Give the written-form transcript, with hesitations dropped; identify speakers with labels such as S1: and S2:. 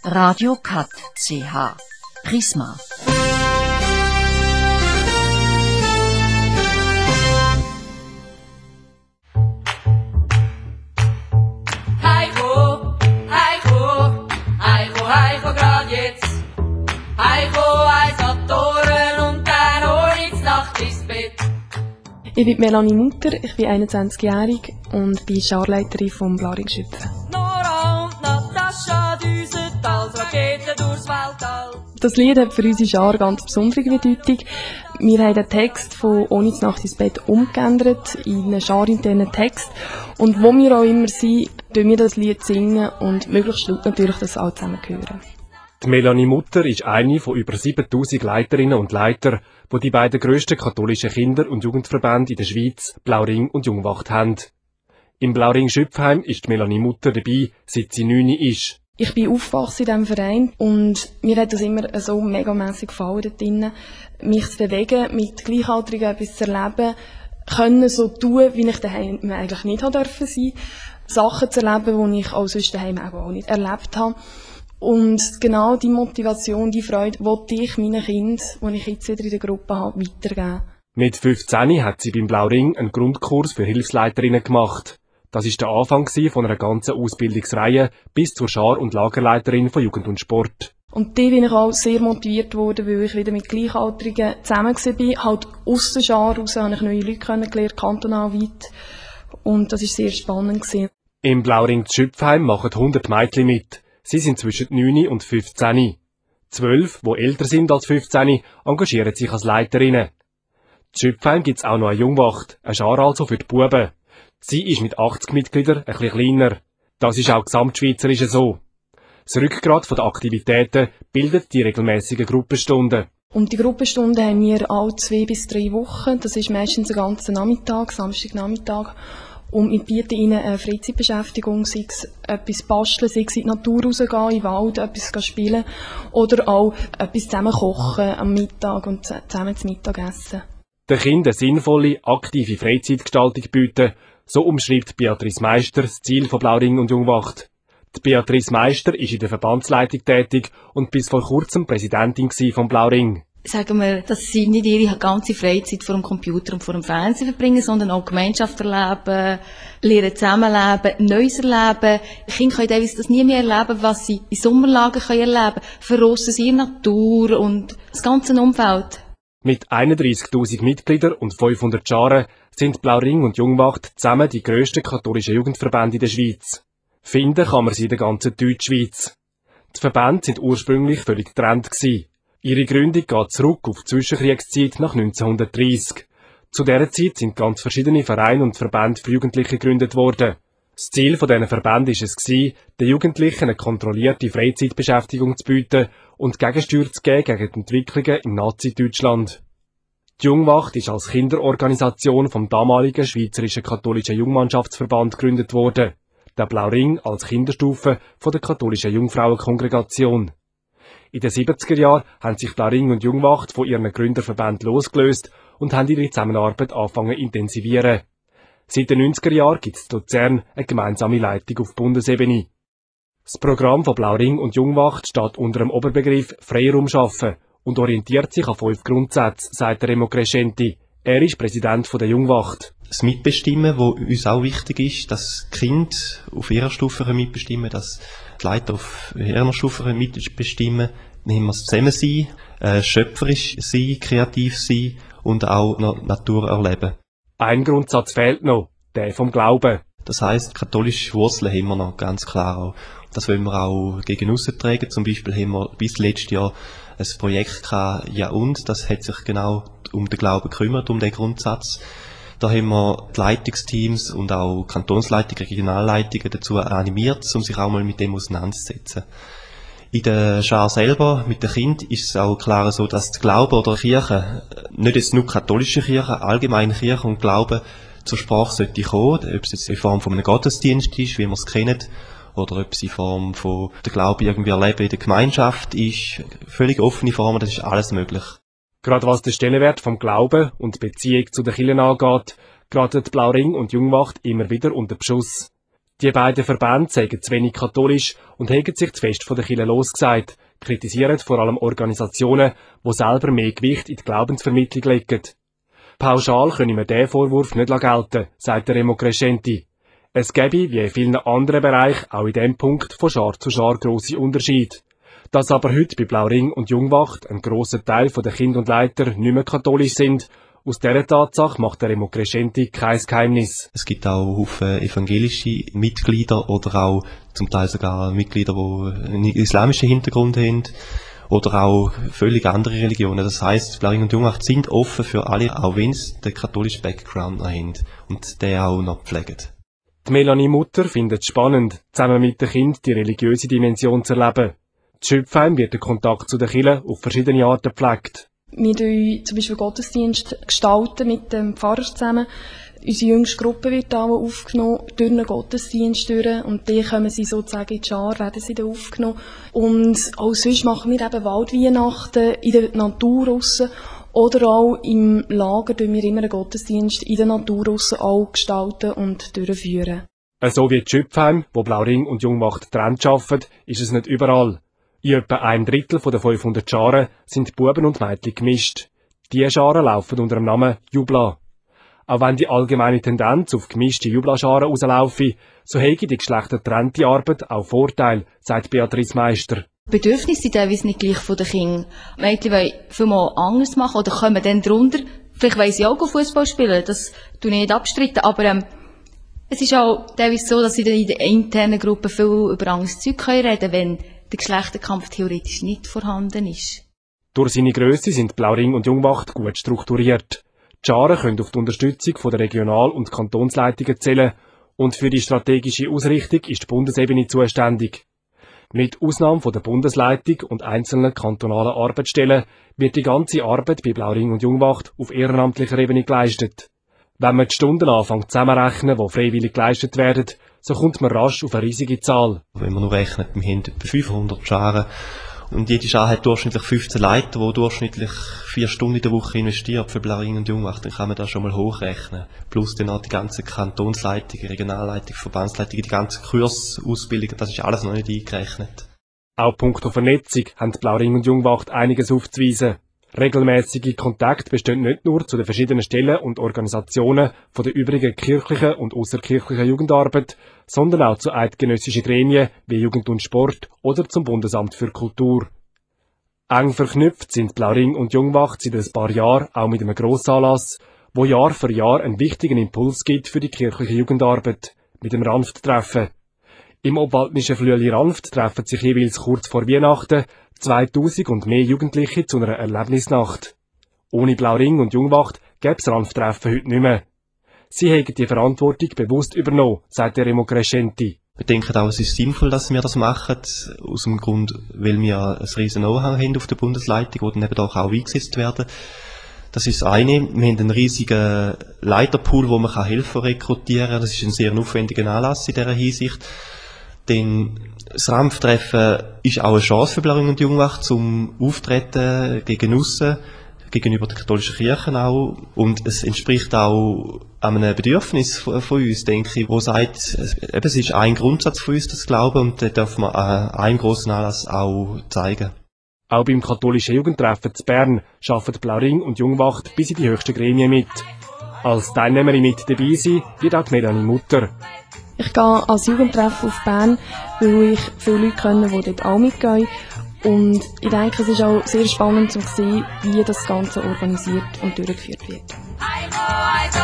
S1: Radio Cut CH Prisma.
S2: Heiko, Heiko, Heiko, Heiko, grad jetzt. Heiko, eins ab Toren und dann hol ich Nacht ins Bett.
S3: Ich bin Melanie Mutter, ich bin 21-jährig und bin Scharleiterin vom Blaring Schüpfen.
S2: Nora und Natascha düsen als Raketen durchs Weltall.
S3: Das Lied hat für uns in Schar ganz besondere Bedeutung. Wir haben den Text von «Ohne Nacht ins Bett» umgeändert in einen scharinternen Text. Und wo wir auch immer sind, singen wir das Lied singen und möglichst laut natürlich, dass alle zusammen hören.
S4: Die Melanie Mutter ist eine von über 7000 Leiterinnen und Leitern, die beiden grössten katholischen Kinder- und Jugendverbände in der Schweiz, Blauring und Jungwacht, haben. Im Blauring Schüpfheim ist die Melanie Mutter dabei, seit sie 9 ist.
S3: Ich bin aufgewachsen in diesem Verein und mir hat das immer so megamässig gefallen, dort drinnen, mich zu bewegen, mit Gleichaltrigen etwas zu erleben, können so tun, wie ich daheim eigentlich nicht sein durfte, Sachen zu erleben, die ich auch sonst daheim auch nicht erlebt habe. Und genau die Motivation, die Freude, wollte ich meinen Kindern, die ich jetzt wieder in der Gruppe habe, weitergeben.
S4: Mit 15 hat sie beim Blauring einen Grundkurs für Hilfsleiterinnen gemacht. Das war der Anfang von einer ganzen Ausbildungsreihe bis zur Schar- und Lagerleiterin von Jugend und Sport.
S3: Und da bin ich auch sehr motiviert worden, weil ich wieder mit Gleichaltrigen zusammen war. Halt aus der Schar raus habe ich neue Leute kennengelernt, kantonalweit. Und das war sehr spannend.
S4: Im Blauring Schüpfheim machen 100 Mädchen mit. Sie sind zwischen 9 und 15. 12, die älter sind als 15, engagieren sich als Leiterinnen. In Schüpfheim gibt es auch noch eine Jungwacht, eine Schar also für die Buben. Sie ist mit 80 Mitgliedern ein bisschen kleiner. Das ist auch gesamtschweizerisch so. Das Rückgrat der Aktivitäten bildet die regelmäßigen Gruppenstunden.
S3: Und die Gruppenstunden haben wir alle 2 bis 3 Wochen. Das ist meistens einen ganzen Nachmittag, Samstagnachmittag. Und wir bieten ihnen eine Freizeitbeschäftigung, sei es etwas basteln, sei es in die Natur rausgehen, in den Wald etwas spielen oder auch etwas zusammen kochen am Mittag und zusammen zum Mittagessen.
S4: Den Kindern sinnvolle, aktive Freizeitgestaltung bieten, so umschreibt Beatrice Meister das Ziel von Blauring und Jungwacht. Die Beatrice Meister ist in der Verbandsleitung tätig und bis vor kurzem Präsidentin vom Blauring.
S5: Sagen wir, dass sie nicht ihre ganze Freizeit vor dem Computer und vor dem Fernsehen verbringen, sondern auch Gemeinschaft erleben, lernen zusammenleben, Neues erleben. Die Kinder können teilweise das nie mehr erleben, was sie in Sommerlagen erleben können. Verrossen sie in der Natur und das ganze Umfeld.
S4: Mit 31.000 Mitgliedern und 500 Scharen sind Blauring und Jungwacht zusammen die grössten katholischen Jugendverbände in der Schweiz. Finden kann man sie in der ganzen Deutschschweiz. Die Verbände sind ursprünglich völlig getrennt gewesen. Ihre Gründung geht zurück auf die Zwischenkriegszeit nach 1930. Zu dieser Zeit sind ganz verschiedene Vereine und Verbände für Jugendliche gegründet worden. Das Ziel dieser Verbände war es, den Jugendlichen eine kontrollierte Freizeitbeschäftigung zu bieten und Gegensteuer zu geben gegen die Entwicklungen im Nazi-Deutschland. Die Jungwacht ist als Kinderorganisation vom damaligen Schweizerischen Katholischen Jungmannschaftsverband gegründet worden, der Blauring als Kinderstufe von der Katholischen Jungfrauenkongregation. In den 70er Jahren haben sich Blauring und Jungwacht von ihren Gründerverbänden losgelöst und haben ihre Zusammenarbeit angefangen zu intensivieren. Seit den 90er Jahren gibt es in Luzern eine gemeinsame Leitung auf Bundesebene. Das Programm von Blauring und Jungwacht steht unter dem Oberbegriff Freiraum schaffen und orientiert sich an 5 Grundsätze, sagt Remo Crescenti. Er ist Präsident der Jungwacht.
S6: Das Mitbestimmen, das uns auch wichtig ist, dass die Kinder auf ihrer Stufe mitbestimmen, dass die Leiter auf ihrer Stufe mitbestimmen, dann haben wir das Zusammensein, schöpferisch sein, kreativ sein und auch noch Natur erleben.
S4: Ein Grundsatz fehlt noch, der vom Glauben.
S6: Das heisst, katholische Wurzeln haben wir noch, ganz klar auch. Das wollen wir auch gegen aussen tragen. Zum Beispiel haben wir bis letztes Jahr ein Projekt gehabt, ja und, das hat sich genau um den Glauben gekümmert, um den Grundsatz. Da haben wir die Leitungsteams und auch Kantonsleitungen, Regionalleitungen dazu animiert, um sich auch mal mit dem auseinanderzusetzen. In der Schar selber, mit den Kindern, ist es auch klar so, dass die Glaube oder Kirche, nicht jetzt nur katholische Kirche, allgemein Kirche und Glaube zur Sprache sollte kommen, ob es jetzt in Form von einem Gottesdienst ist, wie wir es kennen, oder ob es in Form von der Glaube irgendwie erleben in der Gemeinschaft ist, völlig offene Formen, das ist alles möglich.
S4: Gerade was den Stellenwert vom Glauben und die Beziehung zu den Kirchen angeht, geraten Blauring und Jungwacht immer wieder unter Beschuss. Die beiden Verbände seien zu wenig katholisch und hätten sich zu fest von der Kirche losgesagt, kritisieren vor allem Organisationen, die selber mehr Gewicht in die Glaubensvermittlung legen. Pauschal können wir diesen Vorwurf nicht gelten, sagt der Remo Crescenti. Es gäbe, wie in vielen anderen Bereichen, auch in diesem Punkt von Schar zu Schar grosse Unterschiede. Dass aber heute bei Blauring und Jungwacht ein grosser Teil der Kinder und Leiter nicht mehr katholisch sind, aus dieser Tatsache macht der Remo Crescenti kein Geheimnis.
S6: Es gibt auch Haufen evangelische Mitglieder oder auch zum Teil sogar Mitglieder, die einen islamischen Hintergrund haben oder auch völlig andere Religionen. Das heisst, Blauring und Jungwacht sind offen für alle, auch wenn sie den katholischen Background noch haben und den auch noch pflegen.
S4: Die Melanie Mutter findet es spannend, zusammen mit den Kindern die religiöse Dimension zu erleben. In Schöpfheim wird der Kontakt zu den Kirchen auf verschiedene Arten gepflegt.
S3: Wir gestalten zum Beispiel Gottesdienst gestalten mit dem Pfarrer zusammen. Unsere jüngste Gruppe wird auch aufgenommen durch einen Gottesdienst durch, und die kommen sie sozusagen in die Schar, werden sie dann aufgenommen. Und auch sonst machen wir eben Waldweihnachten in der Natur draussen, oder auch im Lager tun wir immer einen Gottesdienst in der Natur draussen auch gestalten und durchführen.
S4: So wie in Schöpfheim, wo Blauring und Jungwacht getrennt arbeiten, ist es nicht überall. In etwa 1/3 der 500 Scharen sind Buben und Mädchen gemischt. Diese Scharen laufen unter dem Namen Jubla. Auch wenn die allgemeine Tendenz auf gemischte Jubla-Scharen rauslaufe, so hege die geschlechtertrennte Arbeit auch Vorteile, sagt Beatrice Meister.
S5: Die Bedürfnisse sind teilweise nicht gleich von den Kindern. Mädchen wollen vielmal anders machen oder kommen dann drunter. Vielleicht wollen sie auch Fußball spielen, das tue ich nicht abstreiten, aber es ist auch teilweise so, dass sie dann in der internen Gruppe viel über anderes Zeug reden können, wenn der Geschlechterkampf theoretisch nicht vorhanden ist.
S4: Durch seine Grösse sind Blauring und Jungwacht gut strukturiert. Die Scharen können auf die Unterstützung der Regional- und Kantonsleitungen zählen und für die strategische Ausrichtung ist die Bundesebene zuständig. Mit Ausnahme der Bundesleitung und einzelnen kantonalen Arbeitsstellen wird die ganze Arbeit bei Blauring und Jungwacht auf ehrenamtlicher Ebene geleistet. Wenn man die Stunden anfängt zusammenrechnen, die freiwillig geleistet werden, so kommt man rasch auf eine riesige Zahl.
S6: Wenn man nur rechnet, wir haben etwa 500 Scharen und jede Schar hat durchschnittlich 15 Leiter, die durchschnittlich 4 Stunden in der Woche investieren für Blauring und Jungwacht, dann kann man das schon mal hochrechnen. Plus dann auch die ganzen Kantonsleitungen, Regionalleitungen, Verbandsleitungen, die ganzen Kursausbildungen, das ist alles noch nicht eingerechnet.
S4: Auch punkto Vernetzung haben Blauring und Jungwacht einiges aufzuweisen. Regelmäßige Kontakt bestehen nicht nur zu den verschiedenen Stellen und Organisationen von der übrigen kirchlichen und ausserkirchlichen Jugendarbeit, sondern auch zu eidgenössischen Gremien wie Jugend und Sport oder zum Bundesamt für Kultur. Eng verknüpft sind Blauring und Jungwacht seit ein paar Jahren auch mit einem Grossanlass, wo Jahr für Jahr einen wichtigen Impuls gibt für die kirchliche Jugendarbeit, mit dem Ranft-Treffen. Im obwaldnischen Flüeli Ranft treffen sich jeweils kurz vor Weihnachten 2000 und mehr Jugendliche zu einer Erlebnisnacht. Ohne Blauring und Jungwacht gäbe es Ranft-Treffen heute nicht mehr. Sie haben die Verantwortung bewusst übernommen, sagt der Remo Crescenti.
S6: Wir denken auch, es ist sinnvoll, dass wir das machen, aus dem Grund, weil wir ein riesen Know-how haben auf der Bundesleitung, die dann eben auch eingesetzt werden. Das ist das eine. Wir haben einen riesigen Leiterpool, wo man helfen rekrutieren kann. Das ist ein sehr aufwendiger Anlass in dieser Hinsicht. Denn das Ranft-Treffen ist auch eine Chance für Blauring und Jungwacht zum Auftreten gegen aussen, gegenüber der katholischen Kirche auch. Und es entspricht auch einem Bedürfnis von uns, denke ich, wo sagt, eben, es ist ein Grundsatz von uns, das Glauben, und den darf man an einem grossen Anlass auch zeigen.
S4: Auch beim katholischen Jugendtreffen zu Bern arbeiten Blauring und Jungwacht bis in die höchsten Gremien mit. Als Teilnehmerin mit dabei sein wird auch Melanie Mutter.
S3: Ich gehe als Jugendtreffen auf Bern, weil ich viele Leute kenne, die dort auch mitgehen. Und ich denke, es ist auch sehr spannend zu sehen, wie das Ganze organisiert und durchgeführt wird.